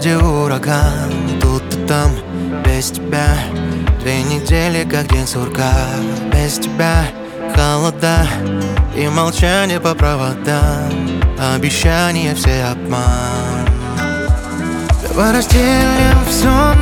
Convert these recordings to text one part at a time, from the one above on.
городе ураган, тут и там, без тебя 2 недели, как день сурка. Без тебя холода и молчание по проводам, обещания все обман. Давай разделим все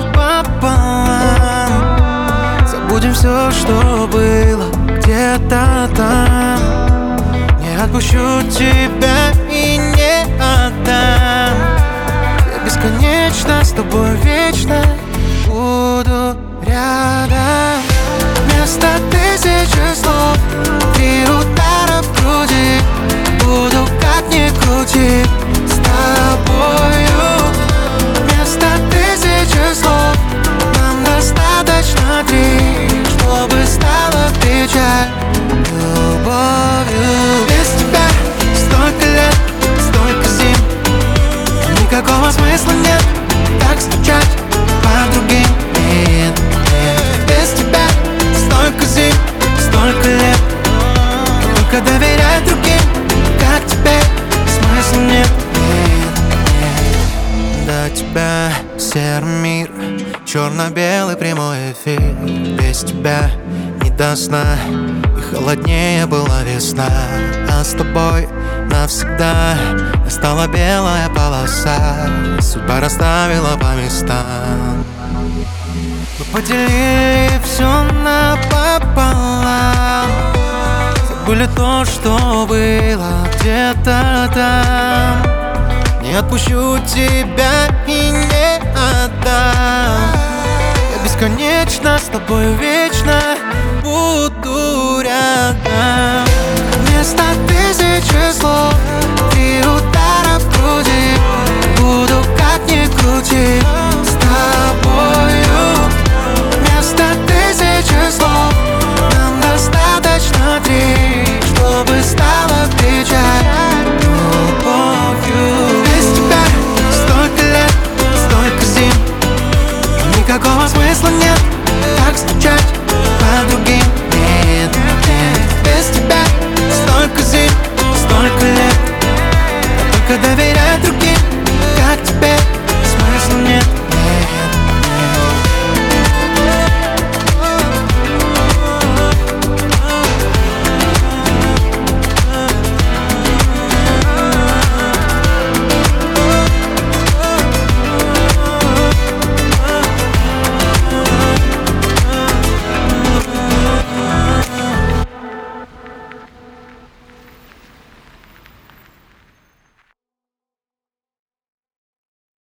напополам, забудем все, что было где-то там. Не отпущу тебя и не отдам. Я бесконечно с тобой вечно буду рядом. Вместо 1000 слов 3 удара в груди. Буду как ни крути с тобою. Вместо 1000 слов нам достаточно 3, чтобы стала печаль любовью. Без тебя столько лет, столько зим, никакого смысла нет так скучать по другим. Нет, нет. Без тебя столько зим, столько лет, только доверять другим, как теперь смысла нет. Нет, нет. До тебя серый мир, черно-белый прямой эфир. Без тебя не до сна, и холоднее была весна. А с тобой навсегда настала белая полоса. Судьба расставила по местам. Мы поделили все напополам, забыли то, что было где-то там. Не отпущу тебя и не отдам. Я бесконечно с тобой